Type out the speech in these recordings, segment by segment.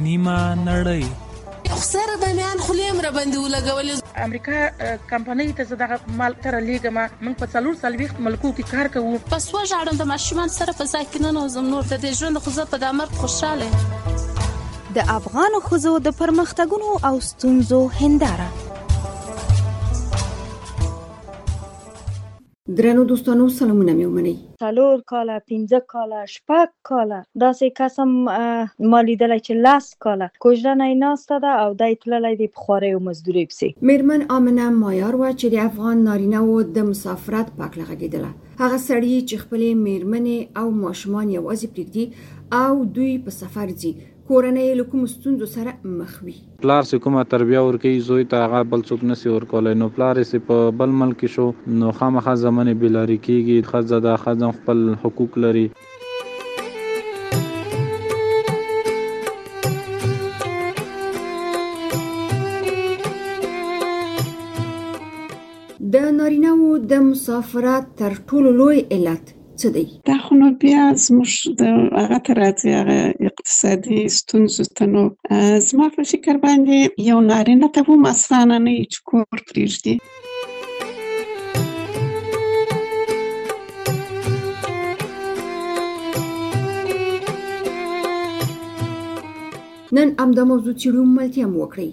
نیمه نړۍ. خسر به میان خلیم را باندې ولګولې. امریکا کمپنۍ ته زه دغه مال تر لیږم. موږ په 440 ملکو کې کار کوو. پس وژاړم د ماشومان سره په ځای کې ننوځم. نور د دې ژوند خو زه په دا مرګ خوشحاله. د افغانو ښځو د پرمختګونو او ستونزو هنداره. درنو دوستانو سلامونه مې ومنئ. 4 کاله 15 کاله 6 کاله داسې قسم ما لیدلی چې 10 کاله کوژدنه یې ناسته ده او دی تللی دی په خوارۍ او مزدورۍ پسې. میرمن آمنه مایار وه چې د افغان نارینه‌وو د مسافرت په هکله غږېدله. هغه سړي چې خپلې میرمنې او ماشومان یوازې پرېږدي او دوی په سفر ځي، کورنۍ له کومو ستونزو سره مخ وي. پلار چې کومه تربیه ورکوي زوی ته هغه بل څوک نشي ورکولی، نو پلار یې په بل ملک شو نو خامخا زمنې بېلارې کېږي. ښځه ده، ښځه خپل حقوق لري. د نارینه‌وو د مسافرت تر ټولو لوی علت څه دی؟ دا خو نو بیا زموږ د هغه ته راځي، هغه اقتصادي ستونزو ته. نو زما په فکر باندې یو نارینه ته هم اسانه نه وي چې کور پرېږدي. نن همدا موضوع څېړو، ملتیا مو وکړئ.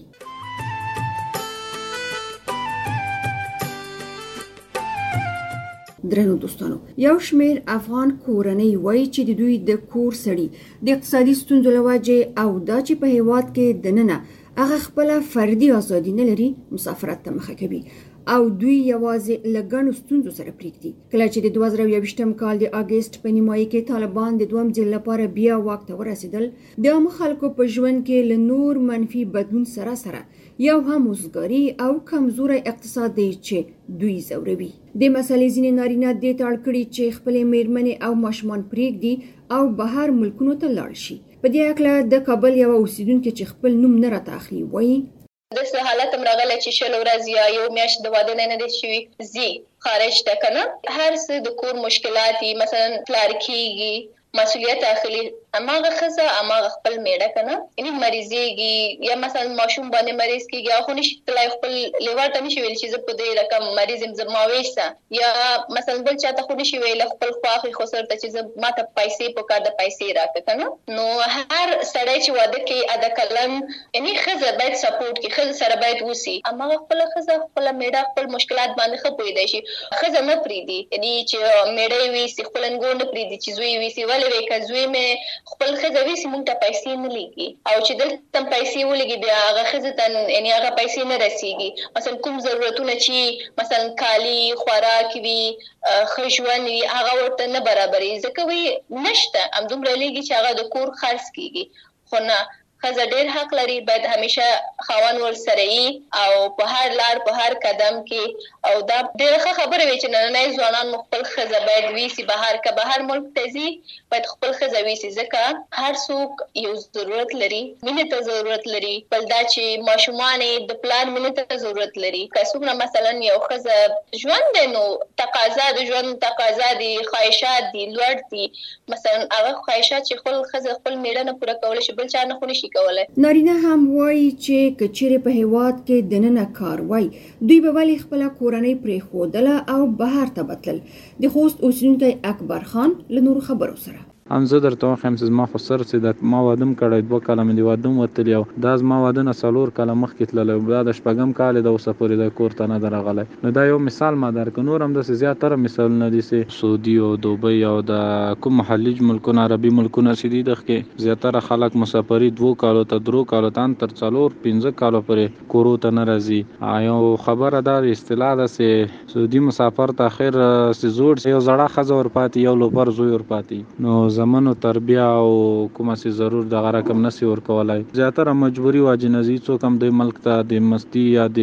درنو دوستانو، یو شمیر افغان کورنۍ وایي چې د دوی د کور سړي د اقتصادي ستونزو له وجې او دا چې په هیواد کې دننه هغه خپله فردي ازادي نه لري، مسافرت ته مخه کوي او دوی یوازې له ګڼو ستونزو سره پرېږدي. کله چې د 2021 کال د اګست په نیمایي کې طالبان د دویم ځل لپاره بیا واک ته ورسېدل، د عامو خلکو په ژوند کې له نور منفي بدلون سره یو هم وزګاري او کمزوری اقتصاد دی چې دوی ځوروي. د مسلې ځینې نارینه دې ته اړ کړي چې خپلې میرمنې او ماشومان پرېږدي او بهر ملکونو ته لاړ شي. په دې هکله د کابل یوه اوسیدونکې چې خپل نوم نه راته اخلي وایي: داسې حالت هم راغلی چې 20 ورځې یا یو میاشت د واده نه دی شوي، ځي خارج ته که نه، هر څه د کور مشکلات وي، مثلا پلار کېږي، مسؤلیت اخلي، هماغه ښځه هماغه خپل میړه که نه، یعنې مریضېږي یا مثلا ماشوم باندې مریض کېږي، هغه خو نشي تللی، خپل لیوار ته نشي ویلی چې زه په دې رقم مریض یم، زه ما ویسه، یا مثلا بل چا ته خو نشي ویلی خپل خواښې خسر ته چې زه ما ته پیسې پکار د پیسې راکړه که نه. نو هر سړی چې واده کوي اده کلن، یعنې ښځه باید سپورټ کړي، ښځه سره باید اوسي، هماغه خپله ښځه خپله میړه خپل مشکلات باندې ښه پوهېدی شي. ښځه نه پرېږدي، یعنې چې میړه یې ویسي، خپل انګور نه پرېږدي چې زوی یې ویسي. ولې وایي که زوی مې خپل ښځه ویسي موږ ته پیسې نه لېږي، او چې دلته پیسې ولېږي بیا هغه ښځې ته یعنې هغه پیسې نه رسېږي. مثلا کوم ضرورتونه چې مثلا کالي، خوراک وي، ښه ژوند وي، هغه ورته نه برابرېږي، ځکه وایي نشته، همدومره لېږي چې هغه د کور خرڅ کېږي. خو نه، ښځه ډېر حق لري، باید همیشه خاوند ورسره وي او په هر لار په هر قدم کې. او دا ډېره ښه خبره وي چې نننی ځوانان مو خپل ښځه باید ویسي بهر، که بهر ملک ته ځي باید خپل ښځه ویسي، ځکه هر څوک یو ضرورت لري، مینې ته ضرورت لري. بل دا چې ماشومان یې د پلار مینې ته ضرورت لري. که څوک نه مثلا یو ښځه ژوند دی، نو تقاضا د ژوند تقاضا دي، خواهشات دي، لوړ دي، مثلا هغه خواهشات چې خپل ښځه خپل میړه نه پوره کولی شي، بل چا نه خو نشي کولی. نارینه هم وایي چې که چیرې په هیواد کې دننه کار وای، دوی به ولې خپله کورنۍ پرېښودله او بهر ته به تلل. د خوست اوسیدونکی اکبر خان له نورو خبرو سره: هم زه درته وایم چې زما خو سر چې ما واده م کړی 2 کاله مې د واده م وتلي، او دا زما واده نه 4 کاله مخکې تللی، دا د 8م کال د اوسه پورې د کور ته نه ده راغلی. نو دا یو مثال ما درکړ، نور هم داسې زیاتره مثالونه دي چې سعودي او دوبۍ او د کوم خلیج ملکونه، عربي ملکونه چې دي، دغه کې زیاتره خلک مسافري 2 کالو ته 3 کالو ته تر 4-5 کالو پورې کورو ته نه راځي. یو خبره دا اصطلاح ده چې سعودي مسافر ته اخر چې زوړ یو زړه ښځه ورپاتې، یو لوبر زوی ورپاتې. نو زمونو تربیه او کومه سي ضرور دغه رقم نسی ورکولای، زیاتره مجبوری واجنزي څوک هم د ملک ته د مستی یا د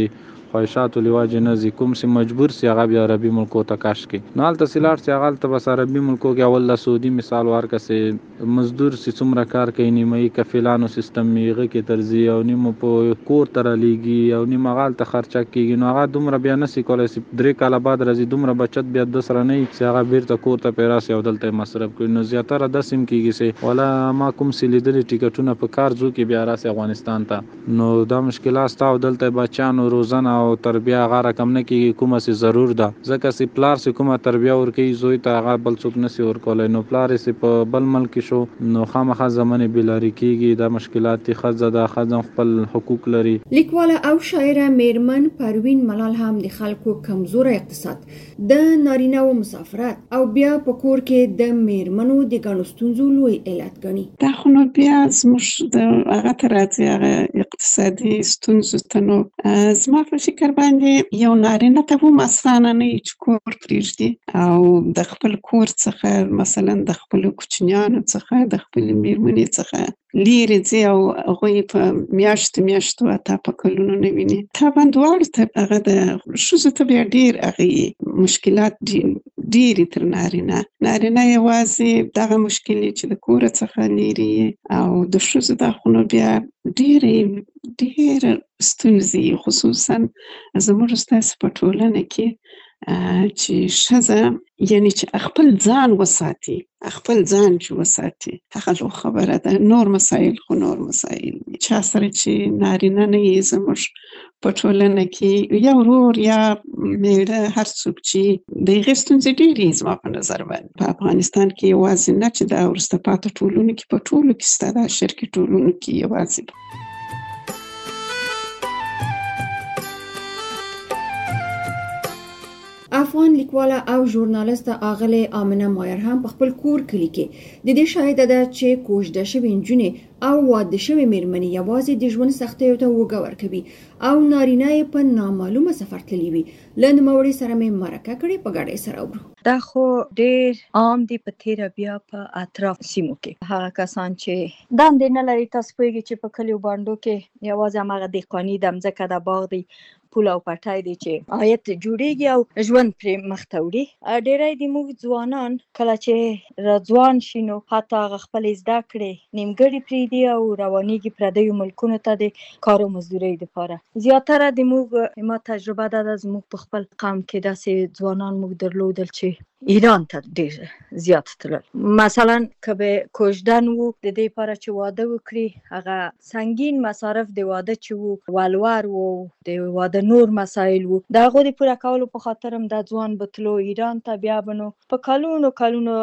خواهشاتو لواجې نه ځي، کوم چې مجبور سي هغه بیا عربي ملکو ته کش کړي. نو هلته چې لاړ سي هغه هلته بس عربي ملکو کې اول د سعودي مثال ورکړه چې مزدور چې څومره کار کوي نیمایي کفیلانو سیستم هغه کې ترځي او نیمه په کور ته رالیږي او نیمه هغه هلته خرچه کېږي. نو هغه دومره بیا نسي کولی چې 3 کاله بعد راځي دومره بچت بیا د سره نه وي چې هغه بیرته کور ته پرې راسي او دلته یې مصرف کړي. نو زیاتره داسې هم کېږي چې ولا ما کوم څه لیدلي ټیکټونه په کار ځو کې بیا راسي افغانستان ته. نو دا مشکلات ستا او دلته بچیانو روزنه او تربیه هغه رقم نه کېږي کومه چې ضرور ده، ځکه چې پلار چې کومه تربیه ورکوي زوی ته هغه بل څوک نسي ورکولی. نو پلار یې په بل ملک شو نو خامخا زمانې بېلارې کېږي. دا مشکلات دي. ښځه ده، ښځه خپل حقوق لري. لیکواله او شاعره میرمن پروین ملال هم د خلکو کمزوره اقتصاد، د نارینه‌و مسافرت او بیا په کور کې د میرمنو د ګڼو ستونزو لوی علت ګڼي. دا خو نو بیا زموږ د هغه ته راځي هغه اقتصادي ستونزو ته. نو زما په فکر باندې یو نارینه ته هم اسانه نه وي چې کور پرېږدي او د خپل کور څخه مثلا د خپلو کوچنیانو څخه د خپلې میرمنې څخه لیرې ځي او هغوی په میاشتو اته په کلونو نه ویني. طبعا دواړو ته هغه د ښځو ته بیا ډېر هغه مشکلات ډېرې تر نارینه یوازې دغه مشکل چې د کوره څخه لیرې او د ښځو دا خو نو بیا ډېر ستونزې خصوصا زموږ ستاسې په ټولنه کې چې ښځه یعنی چې خپل ځان وساتي، خپل ځان چې وساتي هغه لو خبره ده. نور مسایل خو نور مسایل دي. چا سره چې نارینه نه یې زموږ په ټولنه کې یا ورور یا میړه هر څوک چې د هغې ستونزې ډېرې زما په نظر باندې په افغانستان کې یوازې نه چې دا وروسته پاتې ټولنو کې په ټولو کې سته، دا شرقي ټولنو کې یوازې افغان لیکواله او ژورنالیسته آغلې آمنه مایر هم په خپل کور کلي کې د دې شاهده ده چې کوژده شوې نجونې او واده شوې میرمنې یوازې د ژوند سختیو ته اوږه ورکوي او نارینه یې په نامعلومه سفر تللی وي. له نوموړي سره مې مرکه کړې، په ګډه یې سره وګورو. دا خو ډېر عام دي په تیره بیا په اطراف سیمو کې. هغه کسان چې دندې نه لري، تاسو پوهېږئ چې په کلیو بانډو کې یوازې هماغه دهقاني د مځکه د باغ دی، پول او پټی دی چې عاید جوړېږي او ژوند پرې مخ ته وړي. ډېری د موږ ځوانان کله چې راځوان شي نو حتی هغه خپلې زده کړې نیمګړې پرېږدي او روانېږي پردیو ملکونو ته د کار او مزدورۍ دپاره. زیاتره د موږ ما تجربه ده زموږ په خپل قوم کې داسې ځوانان موږ درلودل چې ایران ته ډېر زیات تلل. مثلا که به کوژدن وو د دې لپاره چې واده وکړي، هغه سنګین مصارف د واده چې وو ولور وو، د واده نور مسایل وو، د هغو د پوره کولو په خاطر هم دا ځوان به تلو ایران ته. بیا به نو په کلونو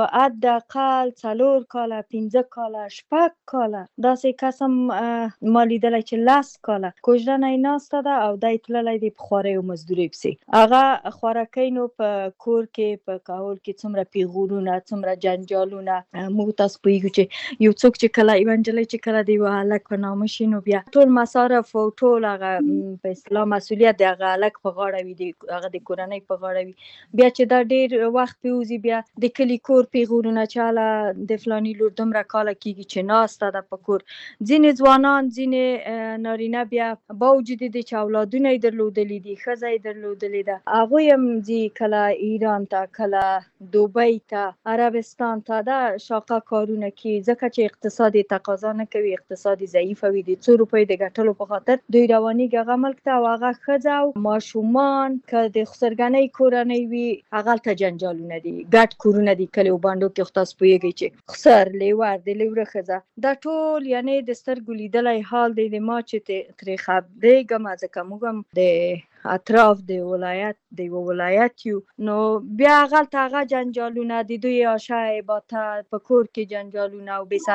حداقل 4 کاله 15 کاله 6 کاله داسې کس هم ما لیدلی چې 10 کاله کوژدنه یې ناسته ده او دی تللی دی په خوارۍ او مزدورۍ پسې. هغه خوارکۍ نو په کور کې په کهول کې څومره پیغورونه، څومره جنجالونه. موږ تاسو پوهېږو چې یو څوک چې کله یوه نجلۍ چې کله د یوه هلک په نامه شي نو بیا ټول مصارف او ټول هغه په اصطلاح مسؤلیت د هغه هلک په غاړه وي، هغه د کورنۍ په غاړه وي. بیا چې دا ډېر وخت پرېوځي بیا د کلي کور پیغورونه چې هله د فلاني لور دومره کاله کېږي چې ناسته ده په کور. ځینې ځوانان، ځینې نارینه بیا باوجود دې چې اولادونه یې درلودلي دي، ښځه یې درلودلې ده، هغوی هم ځي کله ایران ته، کله دوبۍ ته، عربستان ته، دا شاقه کارونه کوي ځکه چې اقتصاد یې تقاضا نه کوي، اقتصاد یې ضعیفه وي. د 2 روپۍ د ګټلو په خاطر دوی روانېږي هغه ملک ته او هغه ښځه او ماشومان که د خسرګنۍ کورنۍ وي هغلته جنجالونه دي، ګډ کورونه دي کلیو بانډو کې. خو تاسو پوهېږئ چې خسر، لیور، د لیوره ښځه دا ټول یعنې د سترګو لیدلی حال دی. د ما چې ترې خبرېږم ځکه موږ هم د اطراف د ولایت د یوه ولایت یو، نو بیا هغلته هغه جنجالونه، د دوی عاشه عبادت په کور کې جنجالونه او بې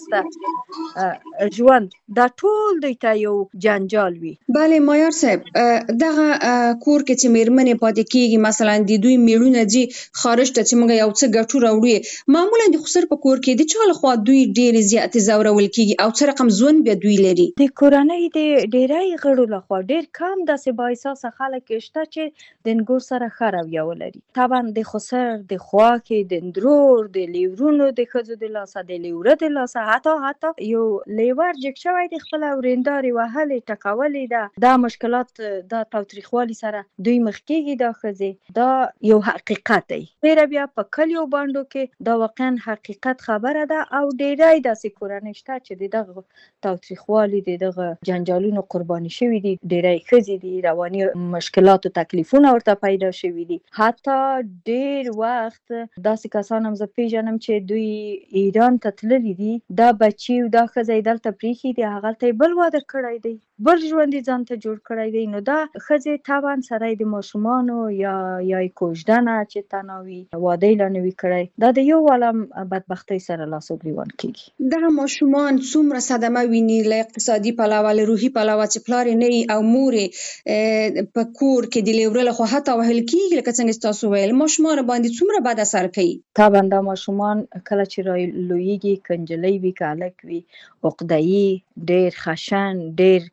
سرپرسته ژوند، دا ټول دوی ته یو جنجال وي. بله مایار صاحب، دغه کور کې چې میرمنې پاتې کېږي، مثلا د دوی میړونه ځي خارج ته چې موږ یو څه ګټو راوړو، معمولا د خسر په کور کې د چا لخوا دوی ډېرې زیاتې ځورول کېږي او څه رقم ژوند بیا دوی لري؟ د کورنۍ د ډېری غړو لخوا ډېر کم داسې بااحساسه خلک شته چې د انګور سره ښه رویه ولري. طبعا د خسر د خواکې د اندرور د لیورونو د ښځو د لاسه د لیوره د لاسه حتی یو لیور جګ شوی د خپله ورېندارې وهلې ټکولې ده. دا مشکلات دا تاوتریخوالي سره دوی مخ کېږي. دا ښځې دا یو حقیقت دی. ډېره بیا په کلیو بانډو کې دا واقعا حقیقت خبره ده او ډېری داسې کورنۍ شته چې د دغه تاوتریخوالي د دغه جنجالونو قرباني شوي دي. ډېری ښځې دي رواني مشکلاتو تکلیفونه ورته پیدا شوي دي. حتی ډېر وخت داسې کسان هم زه پیژنم چې دوی ایران ته تللي دي. دا بچي او دا ښځه یې دلته پرېښي دي، هغلته یې بل واده کړی دی، بل ژوند یې ځان ته جوړ کړی دی. نو دا ښځې طبعا سره یې د ماشومانو یا یې کوژدنه چې تناوي واده یې لا نه وي کړی، دا د یو عالم بدبختۍ سره لاس او ګریوان کېږي. دغه ماشومان څومره صدمه ویني له اقتصادي پلوه، له روحي پلوه چې پلار یې نه وي او مور یې په کور کې د لیوره لخوا حتی وهل کېږي. لکه څنګه چې تاسو ویل، ماشومان باندې څومره بد اثر کوي. طبعا دا ماشومان کله چې رالویږي، که نجلۍ وي که هلک وي، عقده‌يي، ډېر خشن،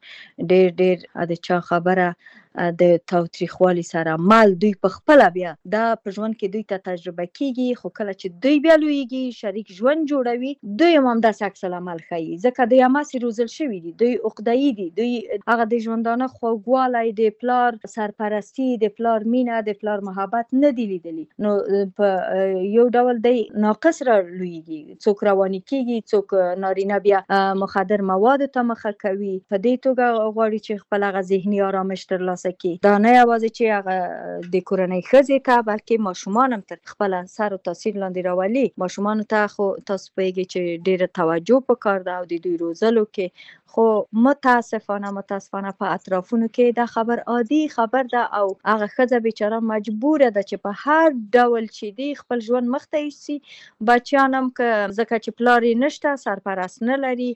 ډېر د چا خبره د تاوتریخوالي سره مل دوی په خپله بیا دا په ژوند کې دوی ته تجربه کېږي. خو کله چې دوی بیا لویږي، شریک ژوند جوړوي، دوی هم همداسې عکس العمل ښیي، ځکه دوی هماسې روزل شوي دي. دوی عقده‌يي دي. دوی هغه د ژوندانه خوږوالی، د پلار سرپرستي، د پلار مینه، د پلار محبت نه دي لیدلي. نو په یو ډول دی ناقص را لویږي. څوک رواني کېږي، څوک نارینه بیا مخدر موادو ته مخه کوي. په دې توګه غواړي چې خپل هغه ذهني آرامش ترلاسه کړي. دا نه یوازې چې هغه د کورنۍ ښځې ته، بلکې ماشومان هم تر خپل اثر او تاثیر لاندې راولي. ماشومانو ته خو تاسو پوهېږئ چې ډېره توجه پکار ده او د دوی روزلو کې، خو متاسفانه په اطرافونو کې دا خبر عادي خبر ده او هغه ښځه بیچاره مجبوره ده چې په هر ډول چې دی خپل ژوند مخ ته یوسي. بچیان هم که ځکه چې پلار یې نشته، سرپرست نه لري،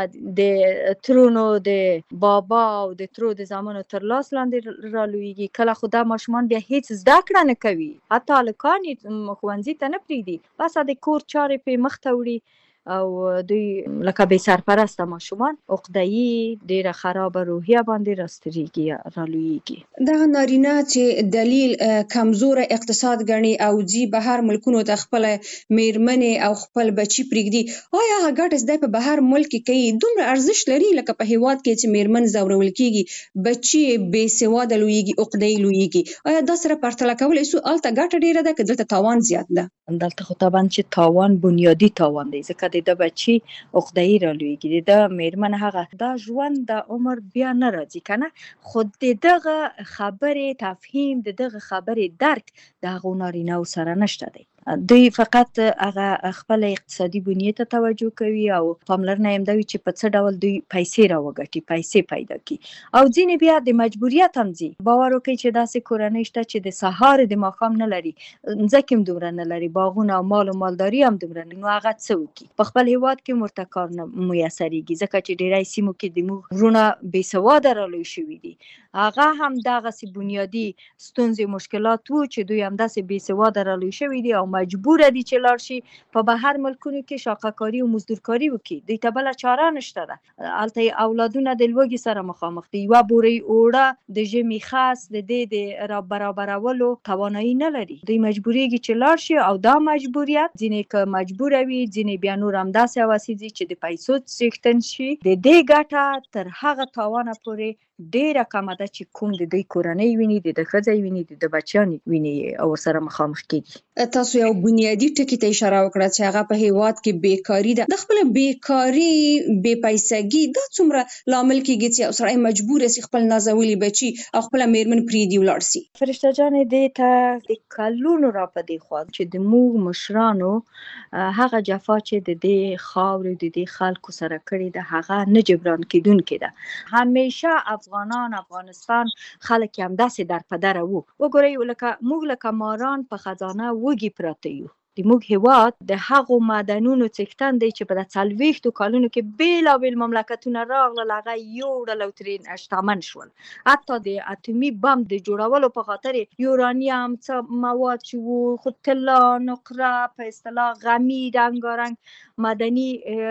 د ترونو د بابا او د ترو د زامنو تر لاس لاندې رالویږي. کله خو دا ماشومان بیا هیڅ زده کړه نه کوي، حتی هلکان یې ښوونځي ته نه پرېږدي، بس د کور چارې پرې مخ ته وړي او دوی لکه بې سرپرسته ماشومان عقده‌يي، ډېره خرابه روحیه باندې راستریږي، رالویږي. دغه نارینه چې دلیل کمزوره اقتصاد ګڼي او ځي بهر ملکونو ته خپل میرمنې او خپل بچي پرېږدي، آیا هغه ګټه چې دی په بهر ملک کې کوي دومره ارزښت لري لکه په هېواد کې چې میرمن ځورول کېږي، بچي بې سواده لویږي، عقده‌يي لویږي؟ آیا دا سره پرتله کولی شو هلته ګټه ډېره ده که دلته تاوان زیات ده؟ دلته خو طبعا چې تاوان بنیادي تاوان دی، ځکه د بچي عقده‌يي رالویږي. د میرمن هغه دا ژوند د عمر بیا نه راځي که نه، خو د دغه خبرې تفهیم، د دغه خبرې درک د هغو نارینه‌و سره نشته دی. دوی فقط هغه خپل اقتصادي بنیې ته توجه کوي او پاملرنه یې همدا وي چې په څه ډول دوی پیسې راوګټي، پیسې پیدا کړي. او ځینې بیا د مجبوریت هم ځي. باور وکړئ چې داسې کورنۍ شته چې د سهار د ماښام نه لري، ځمکې هم دومره نه لري، باغونه او مال و مالداري هم دومره نه، نو هغه څه وکړي؟ په خپل هېواد کې ورته کار نه میسرېږي، ځکه چې ډېری سیمو کې د موږ وروڼه بې سواده رالوی شوي دي. هغه هم دغسې بنیادي ستونزې، مشکلات وو چې دوی همداسې بې سواده رالوی شوي دي او مجبوره دي چې لاړ شي په بهر ملکونو کې شاقهکاري او مزدورکاري وکړي. دوی ته بله چاره نشته ده. هلته اولادونه د لوږې سره مخامخ دي، یوه بورۍ اوړه د ژمي خس د دې د را برابرولو توانایي نه لري. دوی مجبوریږي چې لاړ شي او دا مجبوریت ځینې که مجبوره وي، ځینې بیا نور همداسې هوسي دي چې د پیسو څښتن شي. د دې ګټه تر هغه تاوانه پورې ډېره کمه ده چې کوم د دوی کورنۍ ویني، د ښځې ویني، د بچیانو ویني او ورسره مخامخ کېږي. تاسو یو بنیادي ټکي ته اشاره وکړه چې هغه په هېواد کې بیکاري ده. د خپل بیکاري، بې پیسګي دا څومره لامل کېږي چې یو سړی مجبور سي خپل نازولي بچي او خپله میرمن پرېږدي ولاړ سي؟ فرشته جانې، دې ته د کلونو را په دې خوا چې د موږ مشرانو هغه جفا چې د دې خاورې، د دې خلکو سره کړې ده، هغه نه جبران کېدونکې ده. همیشه افغانستان خلک همداسې در په دره وو. وګورئ، موږ لکه ماران په خزانه وږي پراته یو. د موږ هیواد د هغو معدنونو څښتن دی چې په 40 کالونو کې بیلابیل مملکتونه راغلل، هغه یوړل او ترې شتمن شول. حتی د اتومي بم د جوړولو په خاطر یورانیم څه مواد چې وو، خو طلا، نقره، په اصطلاح غمی، رنګارنګ مدني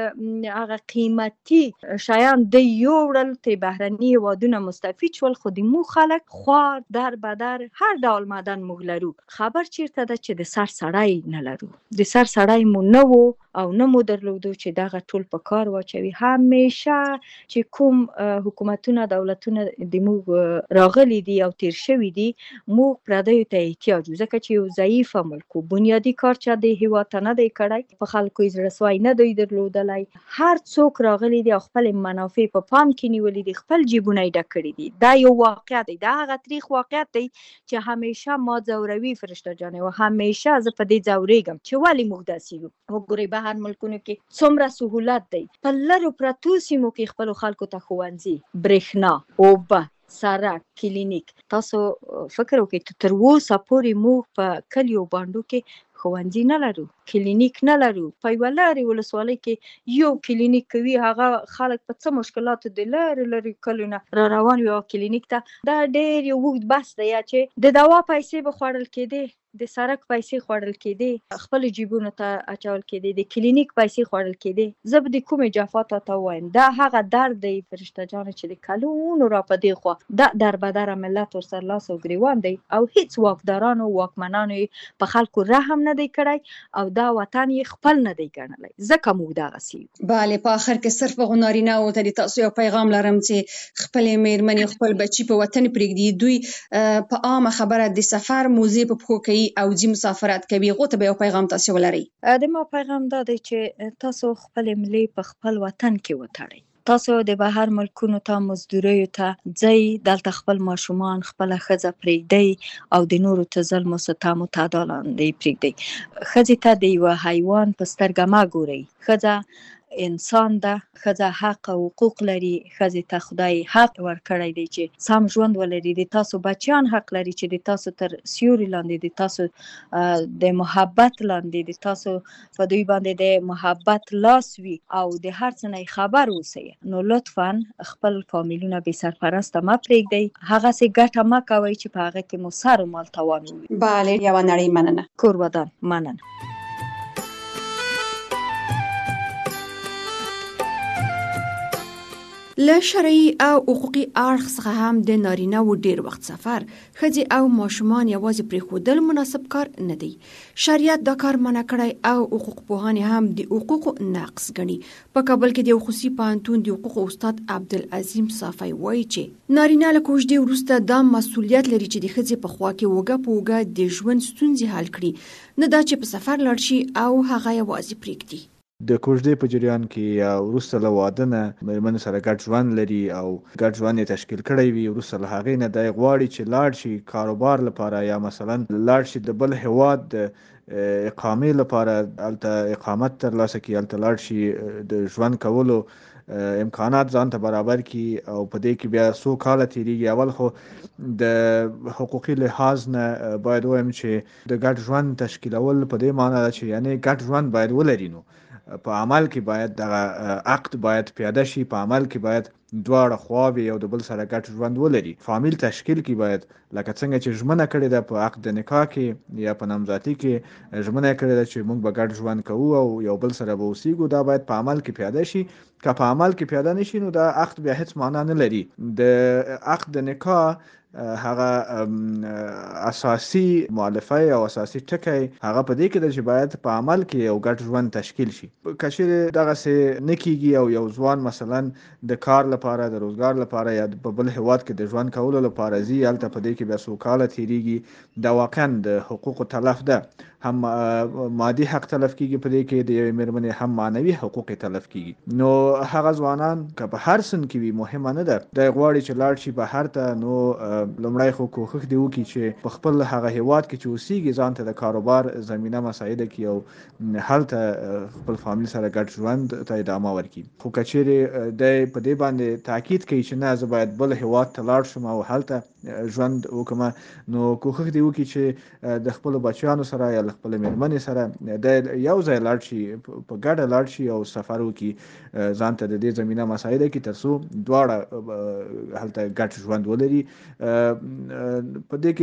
هغه قیمتي شیان د یوړل، ته بهرني هیوادونه مستفید شول. خو د مو خلک خوار در بدر هر ډول معدن موږ لرو. خبر چیرته ده چې د سر سړی نه لرو، د سر سړی مو نه وو او نه مو درلودو چې دغه ټول په کار واچوي. همیشه چې کوم حکومتونه دولتونه د موږ راغلي دي او تیر شوي دي، موږ پردیو ته احتیاج، ځکه چې یو ضعیفه ملک و، بنیادي کار چې د هیواد ته نه دی کړی، په خلکو یې زړه سوی نه دی درلودلی. هر څوک راغلي دي او خپل منافع په پام کې نیولي دي، خپل جیبونه یې ډک کړي دي. دا یو واقعیت دی، دا هغه تاریخ واقعیت دی چې همیشه ما ځوروي فرشته جانې، او همیشه زه په دې ځورېږم چې ولې موږ داسې یو. وګورئ بهر ملکونو کې څومره سهولت دی، په لرو پرتو سیمو کې خپلو خلکو ته ښوونځي، برېښنا، اوبه، سړک، کلینیک. تاسو فکر وکړئ تر اوسه پورې موږ په کلیو بانډو کې ښوونځي نه لرو، کلینیک نه لرو. په یوه لرې ولسوالۍ کې یو کلینیک کوي، هغه خلک په څه مشکلاتو د لرې کلونه را روان وي کلینیک ته. دا ډېر یو اوږد بحث دی چې د دوا پیسې به خوړل کېدې، د سړک پیسې خوړل کېدې، خپل جیبونو ته اچول کېدې، د کلینیک پیسې خوړل کېدې. زه به د کومې جفا ته وایم، دا هغه درد دی فرشته جانه چې د کلونو را په دې خوا دا دربدره ملت ورسره لاس او ګریوان دی، او هیڅ واکدارانو واکمنانو په خلکو رحم نه دی کړی او دا وطن یې خپل نه دی ګڼلی، ځکه موږ دغسې یو. بله، په آخر کې صرف هغو نارینه‌وو ته د تاسو یو پیغام لرم چې خپلې مېرمنې خپل بچي په وطن پرېږدي. دوی په عامه خبره د سفر موزې په پښو کوي او ځي مسافرت کوي، هغو ته به یو پیغام تاسو ولرئ. د ما پیغام دا دی چې تاسو خپل ملي په خپل وطن کې وتړئ. تاسو د بهر ملکونو ته مزدوریو ته ځئ، دلته خپل ماشومان، خپله ښځه پرېږدئ او د نورو ته ظلم و ستم و تعدا لاندې پرېږدئ. ښځې ته د یوه حیوان په سترګه مه ګورئ. ښځه انسان ده، ښځه حق او حقوق لري، ښځې ته خدای حق ورکړی دی چې سم ژوند ولري. د تاسو بچیان حق لري چې د تاسو تر سیوري لاندې، د تاسو د محبت لاندې، د تاسو په دوی باندې د محبت لاس وي او د هر څه نه خبر اوسئ. نو لطفا خپل فامیلونه بې سرپرسته مه پرېږدئ، هغسې ګټه مه کوئ چې په هغه کې مو سر و مال تاوان ووي. بله، یوه نړۍ مننه. کور ودان، مننه. له شرعي او حقوقي اړخ څخه هم د نارینه‌وو ډېر وخت سفر، ښځې او ماشومان یوازې پرېښودل مناسب کار نه دی. شریعت دا کار منع کړی او حقوق پوهانې هم د حقوقو نقض ګڼي. په کابل کې د یو خصوصي پوهنتون د حقوقو استاد عبدالعظیم صافی وایي چې نارینه له کوژدې وروسته دا مسؤلیت لري چې د ښځې په خوا کې اوږه په اوږه د ژوند ستونزې حل کړي، نه دا چې په سفر لاړ شي او هغه یوازې پرېږدي. د کوژدې په جریان کې یا وروسته له واده نه مېرمنې سره ګډ ژوند لري او ګډ ژوند یې تشکیل کړی وي، وروسته له هغې نه دی غواړي چې لاړ شي کاروبار لپاره یا مثلا لاړ شي د بل هیواد د اقامې لپاره، هلته اقامت ترلاسه کړي، هلته لاړ شي د ژوند کولو امکانات ځان ته برابر کړي او په دې کې بیا څو کاله تېرېږي. اول خو د حقوقي لحاظ نه باید ووایم چې د ګډ ژوند تشکیلول په دې معنی ده چې یعنې ګډ ژوند باید ولري. نو په عمل کې باید دغه عقد باید پیاده شي، په عمل کې باید دواړه خواوې یو د بل سره ګډ ژوند ولري. فامیل تشکیل کې باید لکه څنګه چې ژمنه کړې ده په عقد نکاح کې یا په نامزادۍ کې ژمنه کړې ده چې موږ به ګډ ژوند کوو او یو بل سره به اوسېږو، دا باید په عمل کې پیاده شي. که په عمل کې پیاده نشي نو دا عقد بیا هیڅ معنا نه لري. د عقد نکاح هغه اساسي مؤلفه او اساسي ټکی هغه په دې کې ده چې باید په عمل کې یو ګډ ژوند تشکیل شي. که چېرې دغسې نه کېږي او یو ځوان مثلا د کار لپاره، د روزګار لپاره یا په بل هیواد کې د ژوند کولو لپاره ځي، هلته په دې کې بیا څو کاله تېرېږي، دا واقعا د حقوقو تلف ده. هم مادي حق تلف کېږي په دې کې د یوې مېرمنې، هم معنوي حقوق تلف کېږي. نو هغه ځوانان که په هر سن کې وي مهمه نه ده، دی غواړي چې لاړ شي بهر ته، نو لومړی خو کوښښ دې وکړي چې په خپل هغه هیواد کې چې اوسېږي ځان ته د کاروبار زمینه مساعده کړي او هلته خپل فامیل سره ګډ ژوند ته ادامه ورکړي. خو که چېرې دی په دې باندې تاکید کوي چې نه زه باید بل هیواد ته لاړ شم او هلته ژوند وکړم، نو کوښښ دې وکړي چې د خپلو بچیانو سره یا له خپل میرمنې سره د یو ځای لاړ شي په ګډه لاړ شي او سفر وکړي ځان ته د دې زمینه مساعده کړي ترڅو دواړه هلته ګډ ژوند ولري. په دې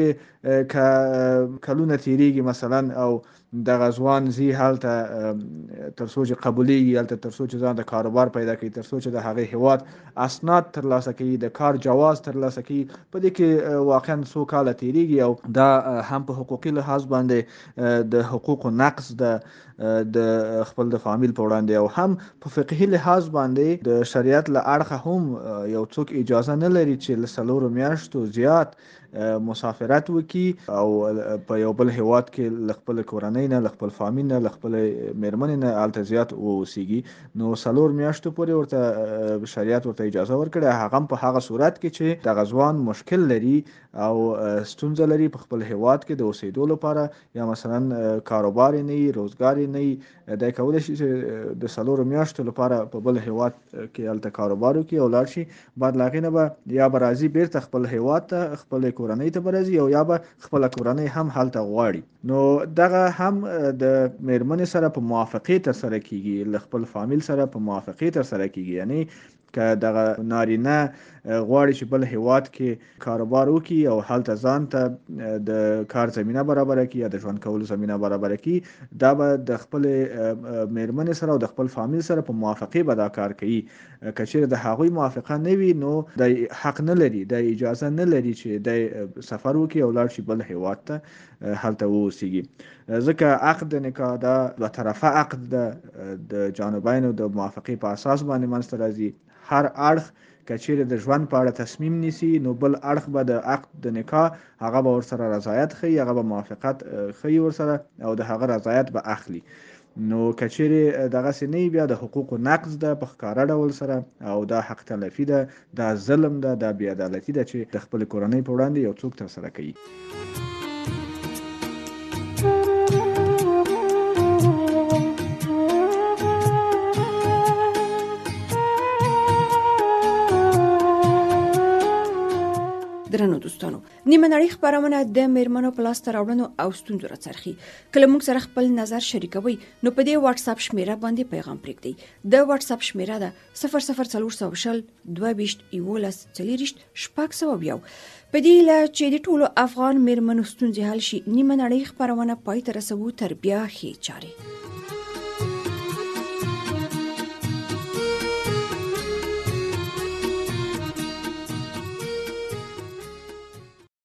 کې کلونه تیریږي مثلا او دغه ځوان زی هلته ترڅو چې قبولیږي هلته ترڅو چې ځان د کاروبار پیدا کړي ترڅو چې د هغې هیواد اسناد ترلاسه کوي د کار جواز ترلاسه کوي. په دې کې واقعا څو کاله تیریږي او دا هم په حقوقي لحاظ باندې د حقوقو نقض د خپل د فامیل په وړاندې او هم په فقهي لحاظ باندې د شریعت له اړخه هم یو څوک اجازه نه لري چې له 4 میاشتو زیات مسافرت وکي او په یو بل هیواد کې له خپل کورنۍ نه له خپل فامیل نه له خپل میرمنې نه هلته زیات واوسیږي. نو 4 میاشتو پورې ورته شریعت ورته اجازه ورکړې، هغه هم په هغه صورت کې چې دغه ځوان مشکل لري او ستونزه لري په خپل هیواد کې د اوسېدو لپاره یا مثلا کاروبار نه وي روزګار نه وي دا کولی شي چې د 4 میاشتو لپاره په بل هیواد کې هلته کاروبار وکړي او لاړ شي. بعد له هغې نه به یا به راځي بیرته خپل هیواد ته خپل کورنۍ ته به راځي او یا به خپله کورنۍ هم هلته غواړي. نو دغه هم د میرمنې سره په موافقې ترسره کیږي، له خپل فامیل سره په موافقې ترسره کیږي. یعنی که دغه نارینه غواړي چې بل هیواد کې کاروبار وکړي او هلته ځان ته د کار زمینه برابره کړي یا د ژوند کولو زمینه برابره کړي، دا به د خپل میرمنې سره او د خپل فامیل سره په موافقې به دا کار کوي. که چیرې د هغوی موافقه نه وي نو د حق نه لري، د اجازه نه لري چې د سفر وکړي او لاړ شي بل هیواد ته هلته واوسیږي. ځکه عقد د نکاح دا دوه طرفه عقد ده، د جانبینو د موافقې په اساس باندې منځته راځي. هر اړخ که چیرې د ژوند په اړه تصمیم نیسي نو بل اړخ به د عقد د نکاح هغه به ورسره رضایت ښیي، هغه به موافقت ښیي ورسره او د هغه رضایت به اخلي. نو که چیرې دغسې نه وي بیا د حقوقو نقض ده په ښکاره ډول سره او دا حق تلفي ده، دا ظلم ده، دا بې عدالتي ده چې د خپلې کورنۍ په وړاندې یو څوک ترسره کوي. درنو دوستانو، نیمه نړۍ خپرونه د میرمنو په لاسته راوړنو او ستونزو راڅرخي. کله موږ سره خپل نظر شریکوي نو په دې واتس اپ شمیره باندې پیغام پرېږدئ. د واتس اپ شمیره ده 00420 22 11 40 602. په دې له چې د ټولو افغان میرمنو ستونزې حل شي، نیمه نړۍ خپرونه پای ته رسوو تر بیا ښې چارې.